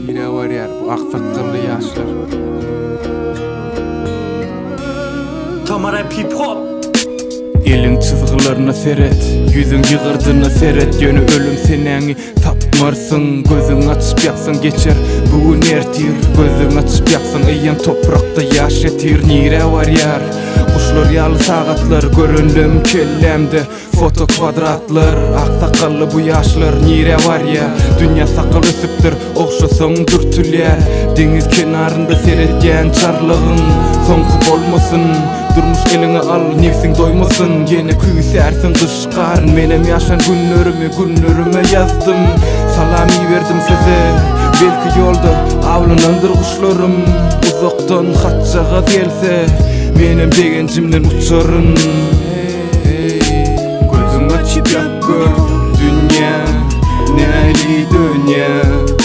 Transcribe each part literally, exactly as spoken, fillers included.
Nire var yer bu aksakkallı yaşlar. Tamara Hip Hop. Elin çizgilerini seret, yüzün yığırdığını seret. Yönü ölüm seneni tapmarsın, gözün açıp yaksın geçer. Bugün ertir, gözün açıp yaksın. Eyen toprakta yaş etir, nire var yer. Kuşlar yalı sagatlar, göründüm kellemde. Foto kvadratlar, aksakallı bu yaşlar. Nire var ya, dünya sakal ösüptür, okşasın dürtülyer. Deniz kenarında seretken çarlığın sonkuk olmasın. Durmuş elini al, nefsin doymasın. Yine küysersin kışkarın. Menem yaşan günlerimi günlerime yazdım. Salami verdim size, belki yolda avlanandır kuşlarım. Uzaktan hatçağa gelse, menem degencimden uçarın. Hey, hey. Gözüm açıp yak gör, dünya neli dünya.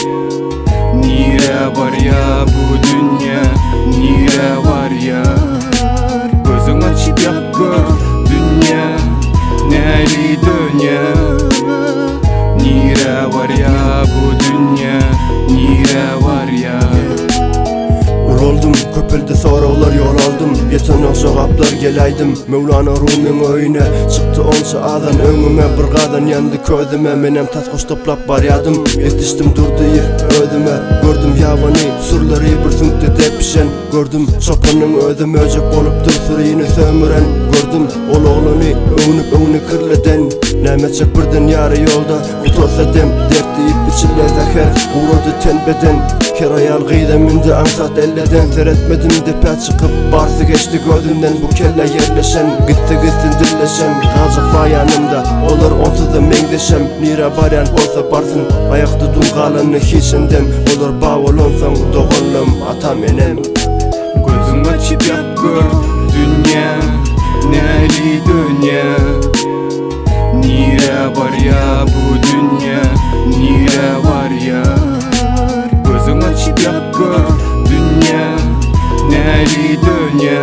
Nire var ya bu dünya, nire var ya. Gözün açıp yak gör, dünya neli dünya. Nire var ya bu dünya, nire var ya. Uroldum, köpelde sorular yol aldım. Yetenek cevaplar gelaydım. Mevlana Rumi'nin öyüne çıktı onca adan. Önüme bir qadan yandı ködüme. Menem tasqoş toplap baryadım. Yetiştim durdu yer ödüme. Gördüm yavani surları bir sünkte tepişen. Gördüm çopanın ödüm öcek olup dur sürüyünü sömüren. Gördüm ol oğlunu övünüp övünü kırleden. Nemetçek birden yarı yolda kutorsa dem. Dertli ip içile zeher uğradı ten beden. Her ayal gıydeminde ansat elleden. Seyretmedim depe çıkıp barsı geçti gözümden. Bu kelle yerleşen gitti gitsin dilleşen. Kalacak bayanımda olur onsuz da mengdeşem. Nire baryan olsa barsın ayakta dun kalanı hiçinden. Olur bağ olonsan doğullum atam enem. Gözüm açıp yak gör, dünya neli dünya. Nire var ya bu dünya, nire var ya. Gözün açıp yak gör, dünya neli dünya.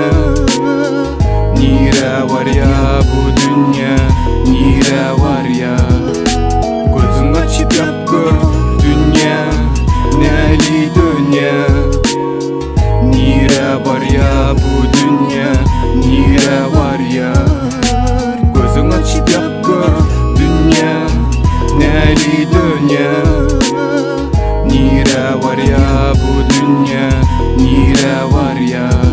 Nire var ya bu dünya, nire var ya. Gözün açıp yak gör, dünya neli dünya. Nire var ya bu dünya, nire var ya. Gözün açıp yak gör, dünya neli dünya. Nire var ya bu dünya, nire var ya.